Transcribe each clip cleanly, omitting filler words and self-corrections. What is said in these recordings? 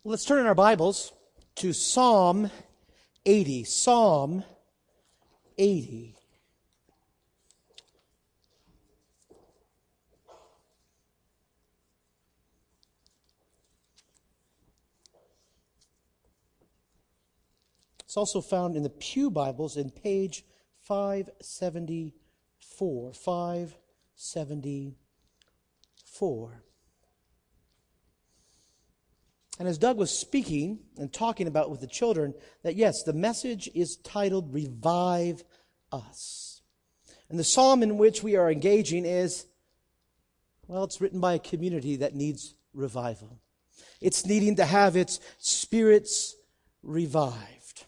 Let's turn in our Bibles to Psalm 80. Psalm 80. It's also found in the Pew Bibles in page 574. 574. And as Doug was speaking and talking about with the children, that yes, the message is titled Revive Us. And the psalm in which we are engaging is, well, it's written by a community that needs revival. It's needing to have its spirits revived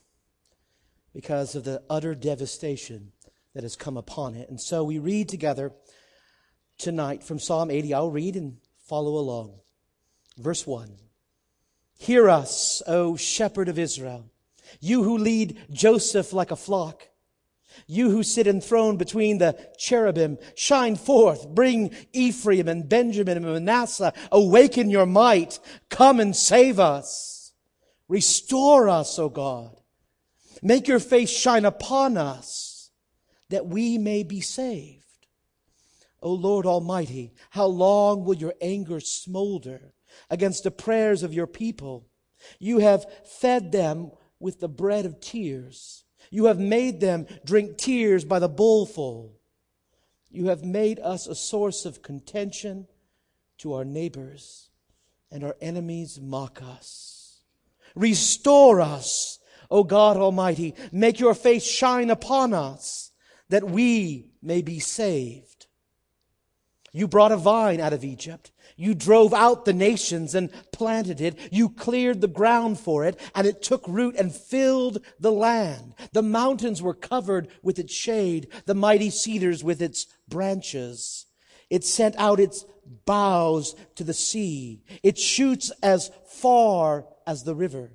because of the utter devastation that has come upon it. And so we read together tonight from Psalm 80. I'll read and follow along. Verse 1. Hear us, O shepherd of Israel, you who lead Joseph like a flock. You who sit enthroned between the cherubim, shine forth, bring Ephraim and Benjamin and Manasseh. Awaken your might, come and save us. Restore us, O God. Make your face shine upon us, that we may be saved. O Lord Almighty, how long will your anger smolder against the prayers of your people? You have fed them with the bread of tears. You have made them drink tears by the bowlful. You have made us a source of contention to our neighbors, and our enemies mock us. Restore us, O God Almighty. Make your face shine upon us, that we may be saved. You brought a vine out of Egypt. You drove out the nations and planted it. You cleared the ground for it, and it took root and filled the land. The mountains were covered with its shade, the mighty cedars with its branches. It sent out its boughs to the sea. It shoots as far as the river.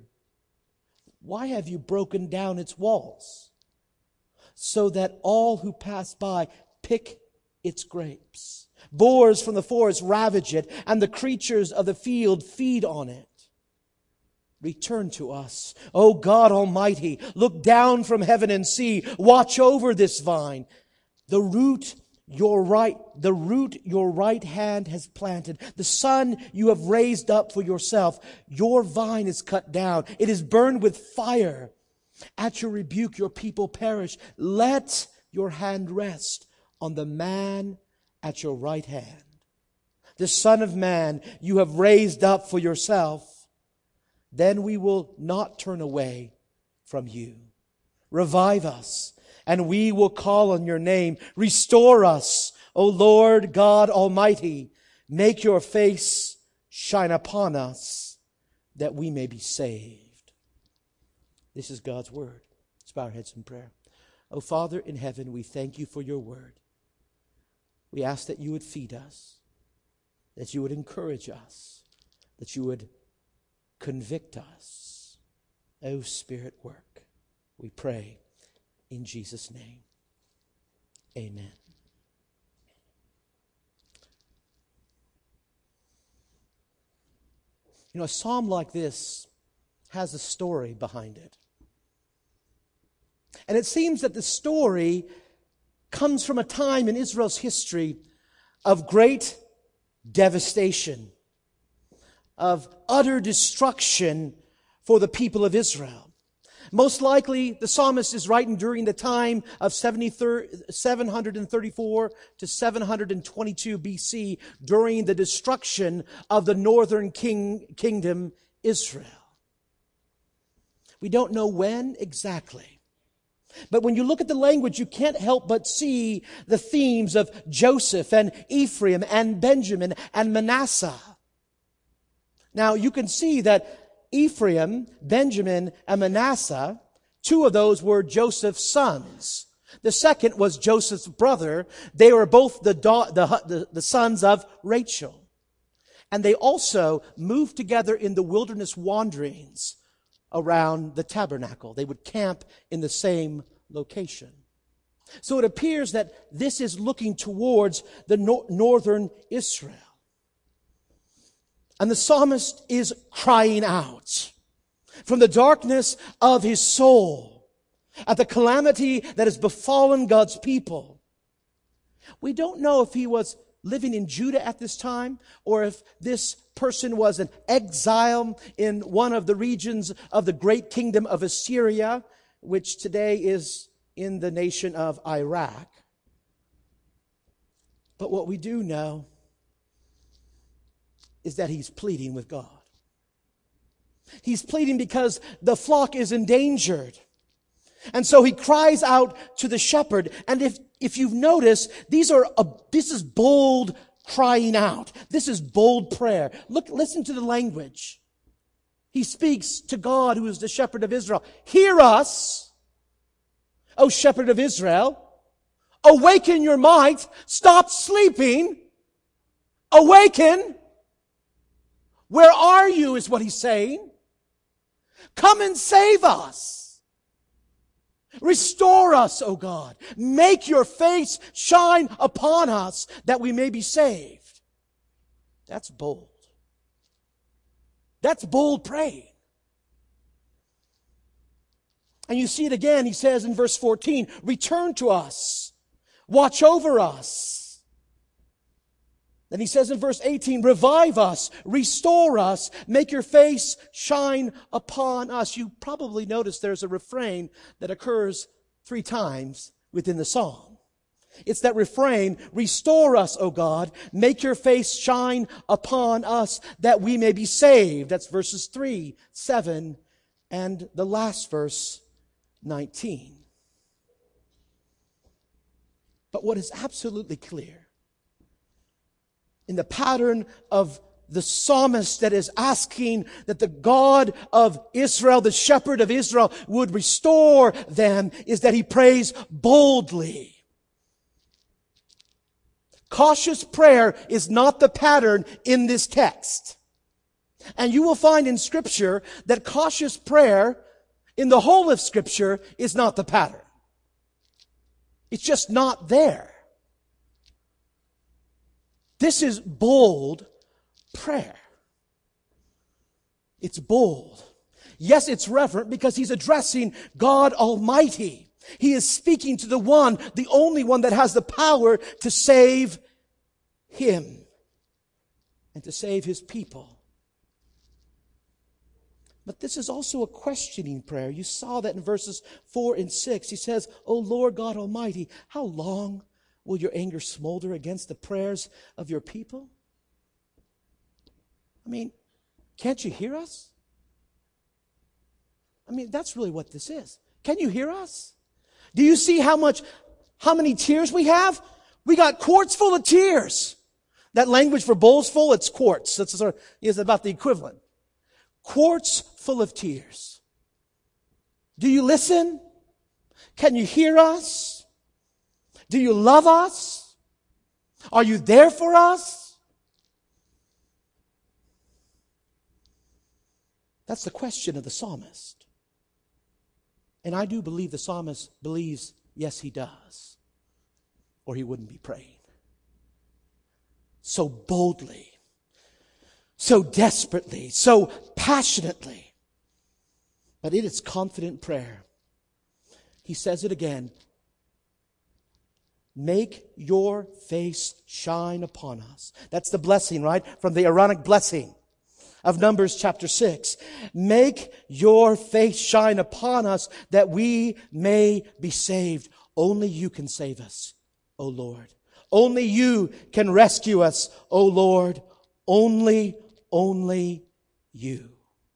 Why have you broken down its walls, so that all who pass by pick its grapes? Boars from the forest ravage it, and the creatures of the field feed on it. Return to us, O God Almighty. Look down from heaven and see. Watch over this vine. The root your right hand has planted. The son you have raised up for yourself. Your vine is cut down. It is burned with fire. At your rebuke, your people perish. Let your hand rest on the man at your right hand. The Son of Man you have raised up for yourself. Then we will not turn away from you. Revive us, and we will call on your name. Restore us, O Lord God Almighty. Make your face shine upon us, that we may be saved. This is God's word. Let's bow our heads in prayer. O Father in heaven, we thank you for your word. We ask that you would feed us, that you would encourage us, that you would convict us. O Spirit, work. We pray in Jesus' name. Amen. You know, a psalm like this has a story behind it. And it seems that the story comes from a time in Israel's history of great devastation, of utter destruction for the people of Israel. Most likely, the psalmist is writing during the time of 734 to 722 BC, during the destruction of the northern kingdom, Israel. We don't know when exactly. But when you look at the language, you can't help but see the themes of Joseph and Ephraim and Benjamin and Manasseh. Now, you can see that Ephraim, Benjamin, and Manasseh, two of those were Joseph's sons. The second was Joseph's brother. They were both the sons of Rachel. And they also moved together in the wilderness wanderings around the tabernacle. They would camp in the same location. So it appears that this is looking towards the northern Israel. And the psalmist is crying out from the darkness of his soul at the calamity that has befallen God's people. We don't know if he was living in Judah at this time, or if this person was an exile in one of the regions of the great kingdom of Assyria, which today is in the nation of Iraq. But what we do know is that he's pleading with God. He's pleading because the flock is endangered. And so he cries out to the shepherd. And if you've noticed, this is bold crying out. This is bold prayer. Listen to the language. He speaks to God, who is the shepherd of Israel. Hear us, O shepherd of Israel. Awaken your might. Stop sleeping. Awaken. Where are you, is what he's saying. Come and save us. Restore us, O God. Make your face shine upon us that we may be saved. That's bold. That's bold praying. And you see it again, he says in verse 14, return to us. Watch over us. Then he says in verse 18, revive us, restore us, make your face shine upon us. You probably noticed there's a refrain that occurs 3 times within the psalm. It's that refrain, restore us, O God, make your face shine upon us that we may be saved. That's verses 3, 7, and the last verse, 19. But what is absolutely clear in the pattern of the psalmist that is asking that the God of Israel, the shepherd of Israel, would restore them, is that he prays boldly. Cautious prayer is not the pattern in this text. And you will find in Scripture that cautious prayer in the whole of Scripture is not the pattern. It's just not there. This is bold prayer. It's bold. Yes, it's reverent because he's addressing God Almighty. He is speaking to the one, the only one that has the power to save him and to save his people. But this is also a questioning prayer. You saw that in verses 4 and 6. He says, O Lord God Almighty, how long will your anger smolder against the prayers of your people? I mean, can't you hear us? I mean, that's really what this is. Can you hear us? Do you see how many tears we have? We got quarts full of tears. That language for bowls full, it's quarts. That's is about the equivalent. Quarts full of tears. Do you listen? Can you hear us? Do you love us? Are you there for us? That's the question of the psalmist. And I do believe the psalmist believes, yes, he does, or he wouldn't be praying. So boldly, so desperately, so passionately. But it is confident prayer. He says it again. Make your face shine upon us. That's the blessing, right? From the Aaronic blessing of Numbers chapter 6. Make your face shine upon us that we may be saved. Only you can save us, O Lord. Only you can rescue us, O Lord. Only you.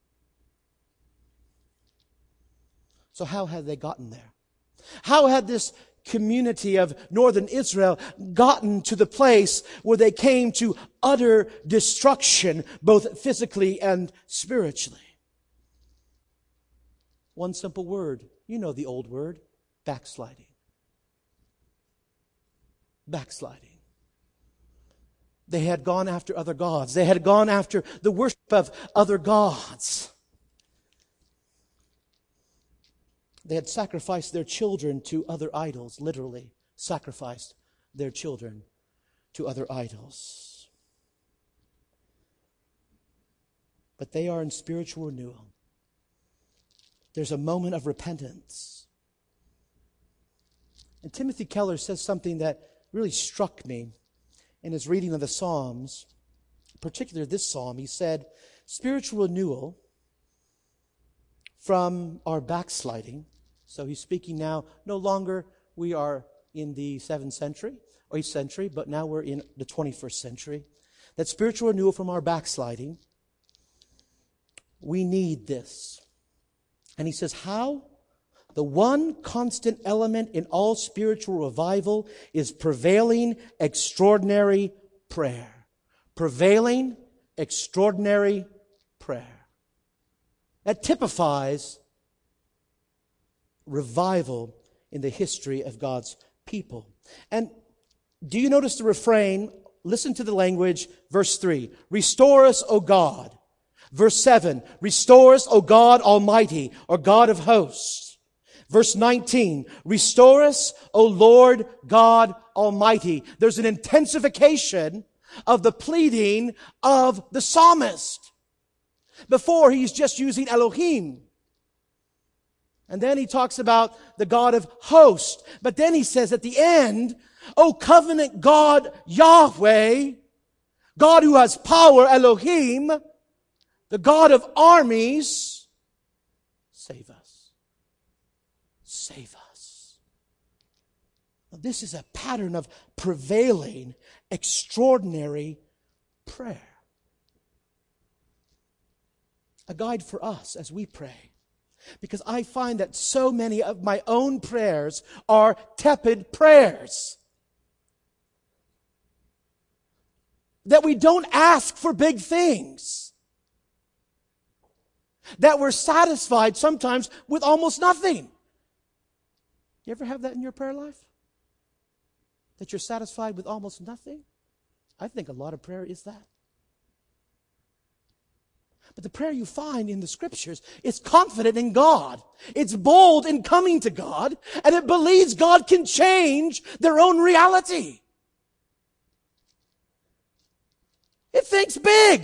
So how had they gotten there? How had this community of northern Israel gotten to the place where they came to utter destruction, both physically and spiritually? One simple word. You know the old word. Backsliding. Backsliding. They had gone after other gods. They had gone after the worship of other gods. They had sacrificed their children to other idols, literally sacrificed their children to other idols. but they are in spiritual renewal. There's a moment of repentance. And Timothy Keller says something that really struck me in his reading of the Psalms, particularly this psalm. He said, spiritual renewal from our backsliding. So he's speaking now, no longer we are in the 7th century or 8th century, but now we're in the 21st century. That spiritual renewal from our backsliding, we need this. And he says, how? The one constant element in all spiritual revival is prevailing, extraordinary prayer. Prevailing, extraordinary prayer. That typifies revival in the history of God's people. And do you notice the refrain? Listen to the language. Verse 3, restore us, O God. Verse 7, restore us, O God Almighty, or God of hosts. Verse 19, restore us, O Lord God Almighty. There's an intensification of the pleading of the psalmist. Before, he's just using Elohim. And then he talks about the God of hosts. But then he says at the end, O covenant God Yahweh, God who has power, Elohim, the God of armies, save us. Save us. Now, this is a pattern of prevailing, extraordinary prayer. A guide for us as we pray. Because I find that so many of my own prayers are tepid prayers. That we don't ask for big things. That we're satisfied sometimes with almost nothing. You ever have that in your prayer life? That you're satisfied with almost nothing? I think a lot of prayer is that. But the prayer you find in the Scriptures is confident in God. It's bold in coming to God, and it believes God can change their own reality. It thinks big.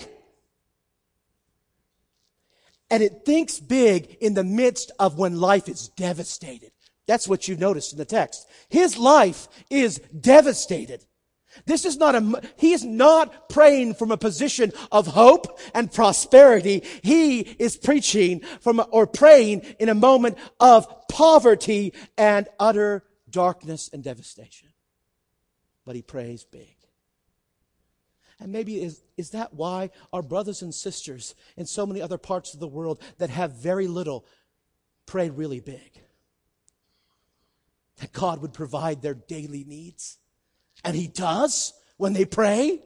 And it thinks big in the midst of when life is devastated. That's what you've noticed in the text. His life is devastated. He is not praying from a position of hope and prosperity. He is preaching praying in a moment of poverty and utter darkness and devastation. But he prays big. And maybe is that why our brothers and sisters in so many other parts of the world that have very little pray really big? That God would provide their daily needs. And He does when they pray.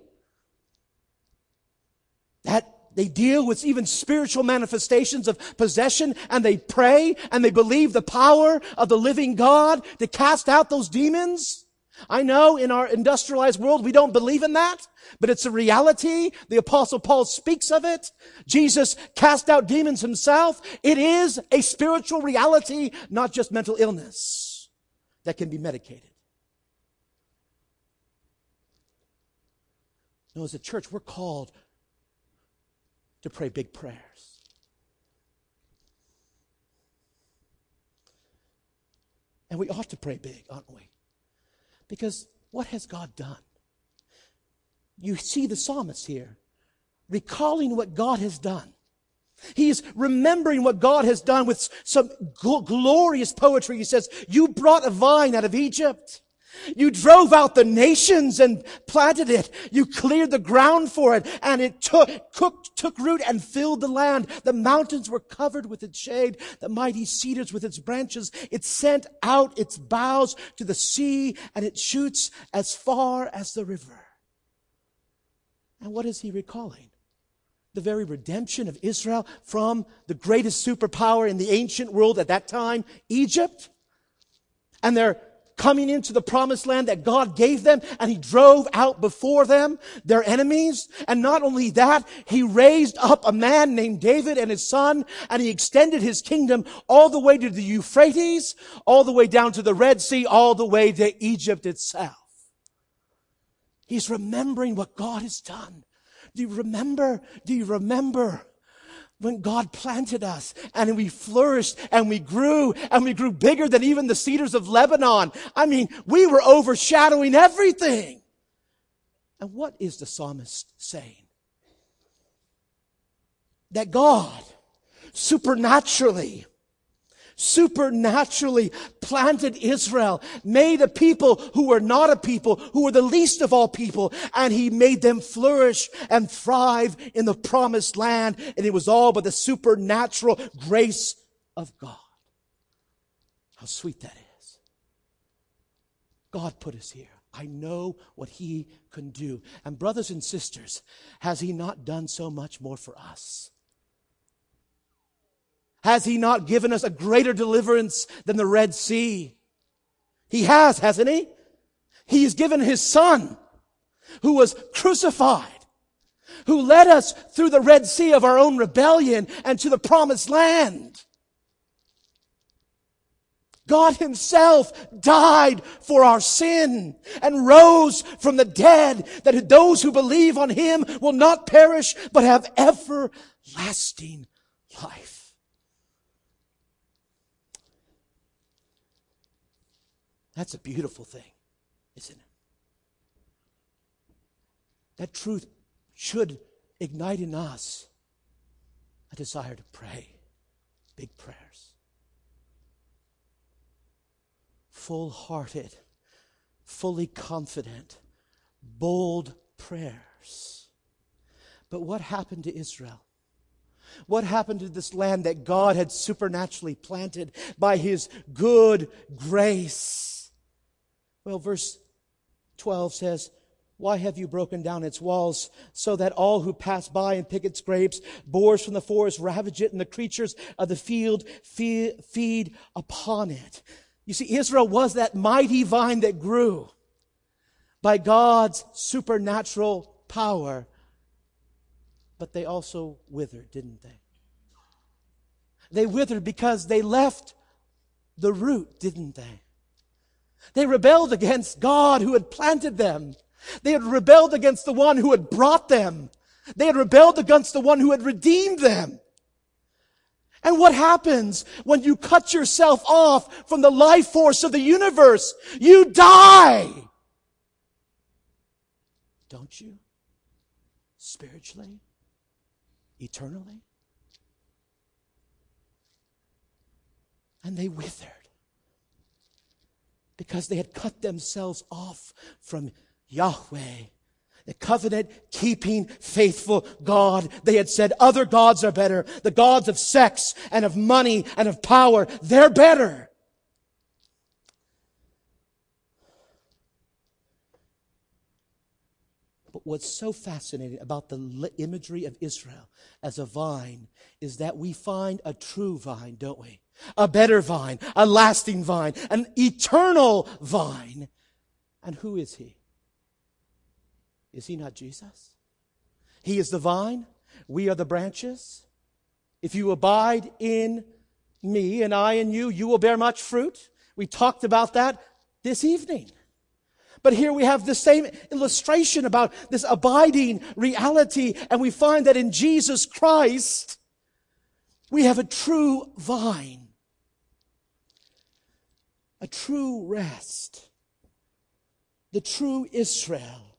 That they deal with even spiritual manifestations of possession, and they pray and they believe the power of the living God to cast out those demons. I know in our industrialized world we don't believe in that, but it's a reality. The Apostle Paul speaks of it. Jesus cast out demons himself. It is a spiritual reality, not just mental illness that can be medicated. No, as a church, we're called to pray big prayers. And we ought to pray big, aren't we? Because what has God done? You see the psalmist here recalling what God has done. He is remembering what God has done with some glorious poetry. He says, you brought a vine out of Egypt. You drove out the nations and planted it. You cleared the ground for it, and it took root and filled the land. The mountains were covered with its shade, the mighty cedars with its branches. It sent out its boughs to the sea, and it shoots as far as the river. And what is he recalling? The very redemption of Israel from the greatest superpower in the ancient world at that time, Egypt. And they're coming into the promised land that God gave them, and He drove out before them their enemies. And not only that, He raised up a man named David and his son, and He extended His kingdom all the way to the Euphrates, all the way down to the Red Sea, all the way to Egypt itself. He's remembering what God has done. Do you remember when God planted us and we flourished and we grew bigger than even the cedars of Lebanon. I mean, we were overshadowing everything. And what is the psalmist saying? That God supernaturally planted Israel, made a people who were not a people, who were the least of all people, and He made them flourish and thrive in the promised land. And it was all by the supernatural grace of God. How sweet that is. God put us here. I know what He can do. And brothers and sisters, has He not done so much more for us? Has He not given us a greater deliverance than the Red Sea? He has, hasn't He? He's given His Son, who was crucified, who led us through the Red Sea of our own rebellion and to the promised land. God Himself died for our sin and rose from the dead, that those who believe on Him will not perish but have everlasting life. That's a beautiful thing, isn't it? That truth should ignite in us a desire to pray big prayers. Full-hearted, fully confident, bold prayers. But what happened to Israel? What happened to this land that God had supernaturally planted by His good grace? Well, verse 12 says, "Why have you broken down its walls, so that all who pass by and pick its grapes, boars from the forest ravage it, and the creatures of the field feed upon it?" You see, Israel was that mighty vine that grew by God's supernatural power. But they also withered, didn't they? They withered because they left the root, didn't they? They rebelled against God who had planted them. They had rebelled against the one who had brought them. They had rebelled against the one who had redeemed them. And what happens when you cut yourself off from the life force of the universe? You die. Don't you? Spiritually? Eternally? And they withered because they had cut themselves off from Yahweh, the covenant-keeping, faithful God. They had said other gods are better. The gods of sex and of money and of power, they're better. But what's so fascinating about the imagery of Israel as a vine is that we find a true vine, don't we? A better vine, a lasting vine, an eternal vine. And who is He? Is He not Jesus? He is the vine. We are the branches. If you abide in me and I in you, you will bear much fruit. We talked about that this evening. But here we have the same illustration about this abiding reality, and we find that in Jesus Christ, we have a true vine, a true rest, the true Israel.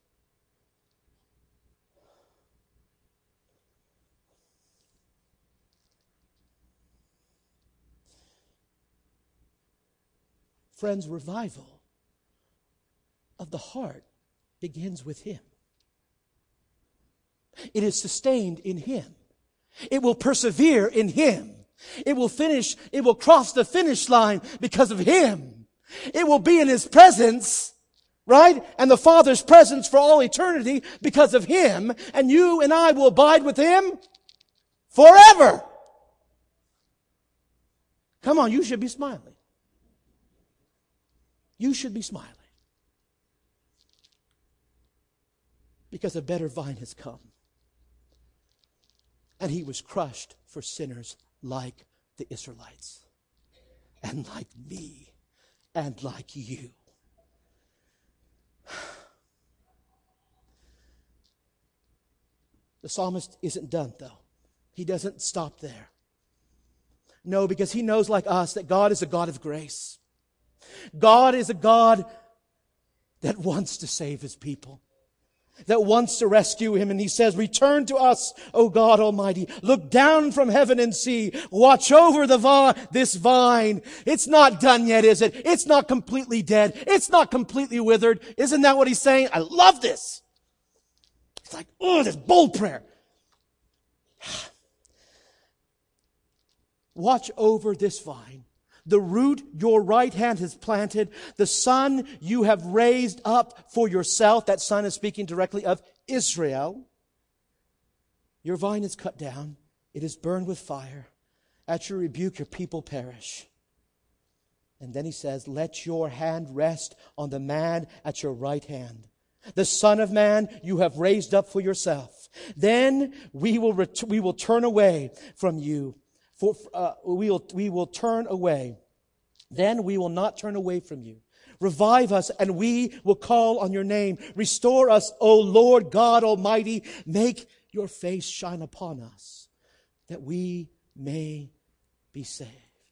Friends, revival of the heart begins with Him. It is sustained in Him. It will persevere in Him. It will cross the finish line because of Him. It will be in His presence, right? And the Father's presence for all eternity because of Him. And you and I will abide with Him forever. Come on, you should be smiling. You should be smiling. Because a better vine has come. And He was crushed for sinners like the Israelites. And like me. And like you. The psalmist isn't done, though. He doesn't stop there. No, because He knows, like us, that God is a God of grace. God is a God that wants to save His people, that wants to rescue Him. And He says, return to us, O God Almighty. Look down from heaven and see. Watch over this vine. It's not done yet, is it? It's not completely dead. It's not completely withered. Isn't that what He's saying? I love this. It's like, oh, this bold prayer. Watch over this vine. The root your right hand has planted, the son you have raised up for yourself. That son is speaking directly of Israel. Your vine is cut down. It is burned with fire. At your rebuke, your people perish. And then He says, let your hand rest on the man at your right hand. The Son of Man you have raised up for yourself. Then we will turn away from you. We will turn away. Then we will not turn away from you. Revive us, and we will call on your name. Restore us, O Lord God Almighty. Make your face shine upon us, that we may be saved.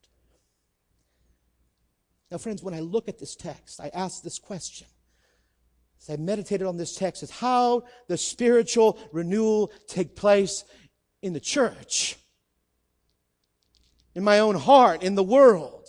Now, friends, when I look at this text, I ask this question. As I meditated on this text, is how does spiritual renewal take place in the church? In my own heart, in the world.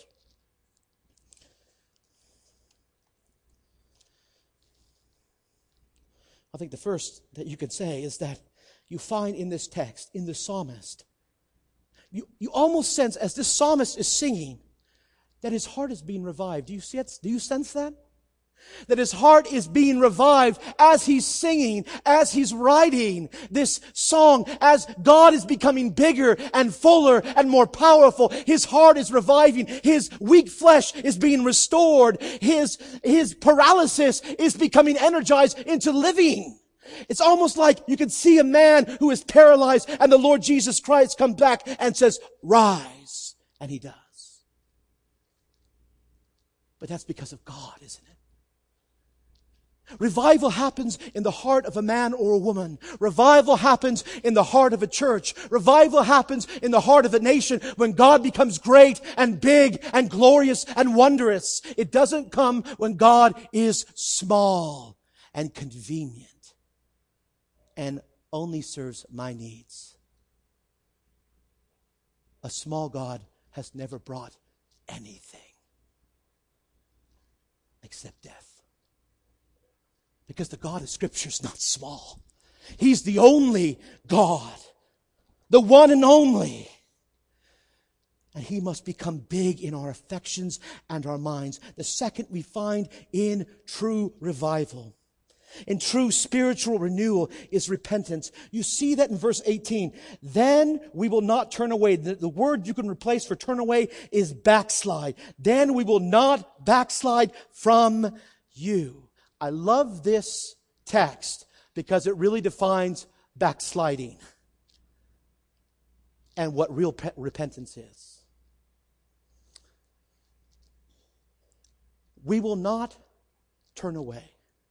I think the first that you could say is that you find in this text, in the psalmist, you almost sense, as this psalmist is singing, that his heart is being revived. Do you see it? Do you sense that? That his heart is being revived as he's singing, as he's writing this song, as God is becoming bigger and fuller and more powerful. His heart is reviving. His weak flesh is being restored. His paralysis is becoming energized into living. It's almost like you can see a man who is paralyzed and the Lord Jesus Christ comes back and says, rise. And He does. But that's because of God, isn't it? Revival happens in the heart of a man or a woman. Revival happens in the heart of a church. Revival happens in the heart of a nation when God becomes great and big and glorious and wondrous. It doesn't come when God is small and convenient and only serves my needs. A small God has never brought anything except death. Because the God of Scripture is not small. He's the only God. The one and only. And He must become big in our affections and our minds. The second we find in true revival, in true spiritual renewal, is repentance. You see that in verse 18. Then we will not turn away. The word you can replace for turn away is backslide. Then we will not backslide from you. I love this text because it really defines backsliding and what real repentance is. We will not turn away.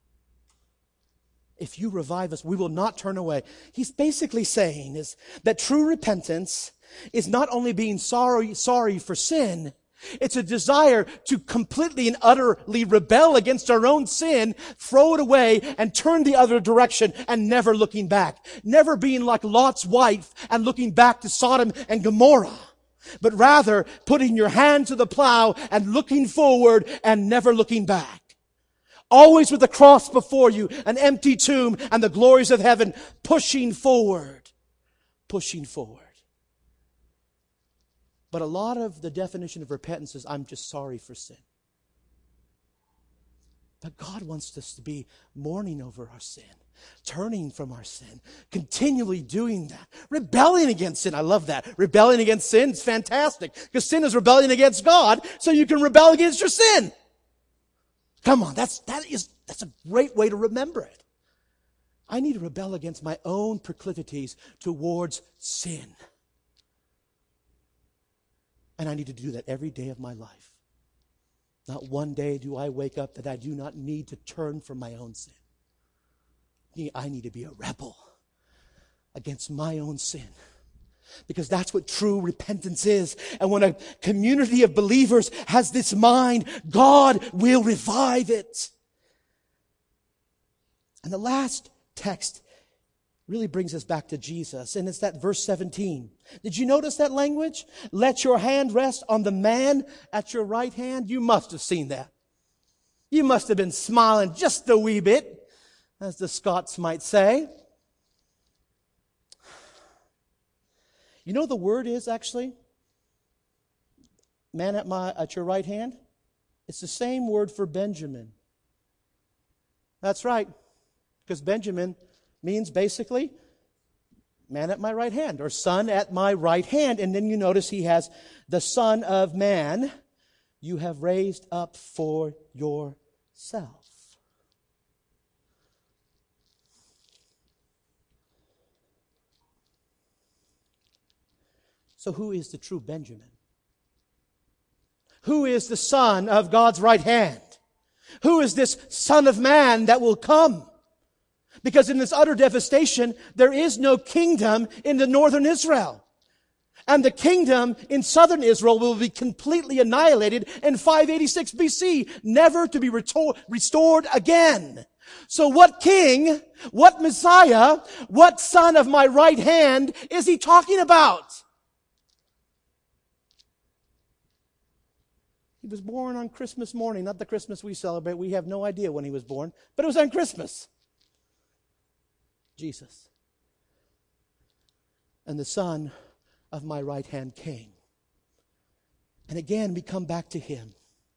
If you revive us, we will not turn away. He's basically saying is that true repentance is not only being sorry for sin, it's a desire to completely and utterly rebel against our own sin, throw it away, and turn the other direction and never looking back. Never being like Lot's wife and looking back to Sodom and Gomorrah, but rather putting your hand to the plow and looking forward and never looking back. Always with the cross before you, an empty tomb, and the glories of heaven, pushing forward. Pushing forward. But a lot of the definition of repentance is, I'm just sorry for sin. But God wants us to be mourning over our sin, turning from our sin, continually doing that, rebelling against sin. I love that. Rebelling against sin is fantastic, because sin is rebellion against God, so you can rebel against your sin. Come on, that's a great way to remember it. I need to rebel against my own proclivities towards sin. And I need to do that every day of my life. Not one day do I wake up that I do not need to turn from my own sin. I need to be a rebel against my own sin. Because that's what true repentance is. And when a community of believers has this mind, God will revive it. And the last text really brings us back to Jesus. And it's that verse 17. Did you notice that language? Let your hand rest on the man at your right hand. You must have seen that. You must have been smiling just a wee bit, as the Scots might say. You know the word is actually, man at your right hand? It's the same word for Benjamin. That's right. Because Benjamin means basically man at my right hand, or son at my right hand. And then you notice he has the Son of Man you have raised up for yourself. So who is the true Benjamin? Who is the son of God's right hand? Who is this Son of Man that will come? Because in this utter devastation, there is no kingdom in the northern Israel. And the kingdom in southern Israel will be completely annihilated in 586 BC, never to be restored again. So what king, what Messiah, what son of my right hand is he talking about? He was born on Christmas morning, not the Christmas we celebrate. We have no idea when he was born, but it was on Christmas. Jesus. And the Son of my right hand came. And again, we come back to him.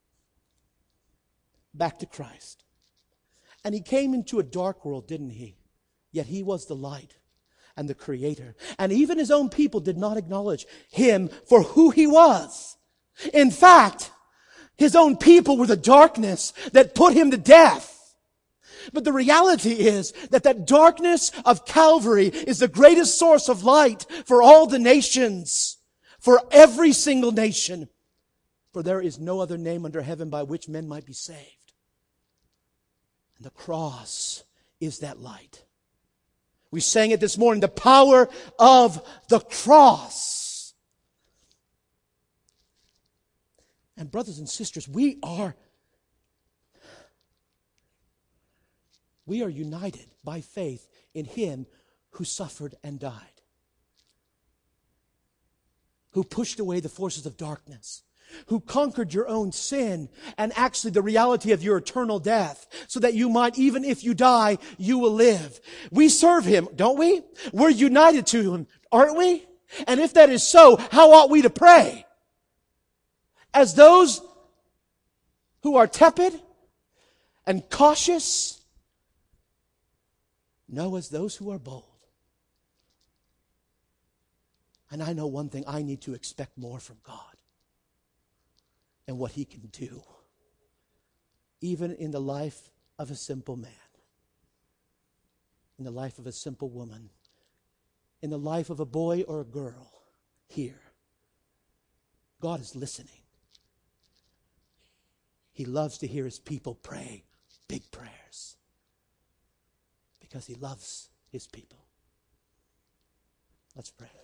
Back to Christ. And he came into a dark world, didn't he? Yet he was the light and the creator. And even his own people did not acknowledge him for who he was. In fact, his own people were the darkness that put him to death. But the reality is that darkness of Calvary is the greatest source of light for all the nations, for every single nation. For there is no other name under heaven by which men might be saved. And the cross is that light. We sang it this morning, the power of the cross. And brothers and sisters, we are united by faith in him who suffered and died, who pushed away the forces of darkness, who conquered your own sin and actually the reality of your eternal death, so that you might, even if you die, you will live. We serve him, don't we? We're united to him, aren't we? And if that is so, how ought we to pray? As those who are tepid and cautious? No, as those who are bold. And I know one thing, I need to expect more from God and what he can do, even in the life of a simple man, in the life of a simple woman, in the life of a boy or a girl here. God is listening. He loves to hear his people pray big prayers because he loves his people. Let's pray.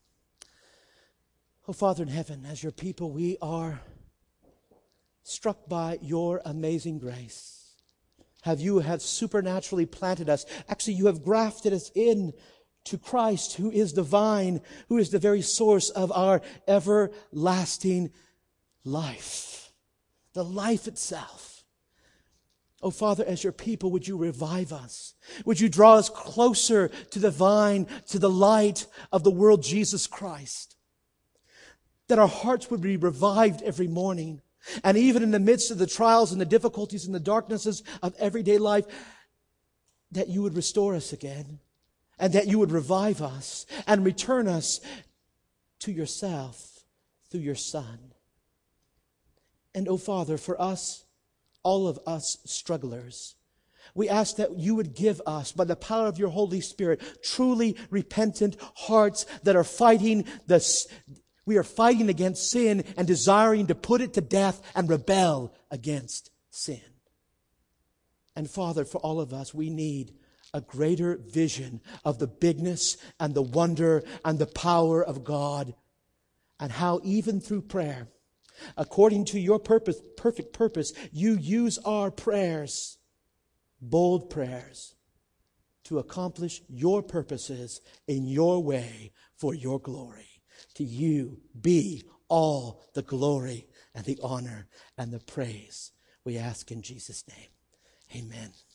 Oh, Father in heaven, as your people, we are struck by your amazing grace. You have supernaturally planted us. Actually, you have grafted us in to Christ, who is the vine, who is the very source of our everlasting life. The life itself. Oh, Father, as your people, would you revive us? Would you draw us closer to the vine, to the light of the world, Jesus Christ? That our hearts would be revived every morning. And even in the midst of the trials and the difficulties and the darknesses of everyday life, that you would restore us again. And that you would revive us and return us to yourself through your Son. And, oh Father, for us, all of us strugglers, we ask that you would give us, by the power of your Holy Spirit, truly repentant hearts that are fighting we are fighting against sin and desiring to put it to death and rebel against sin. And Father, for all of us, we need a greater vision of the bigness and the wonder and the power of God, and how even through prayer, according to your purpose, perfect purpose, you use our prayers, bold prayers, to accomplish your purposes in your way for your glory. To you be all the glory and the honor and the praise. We ask in Jesus' name. Amen.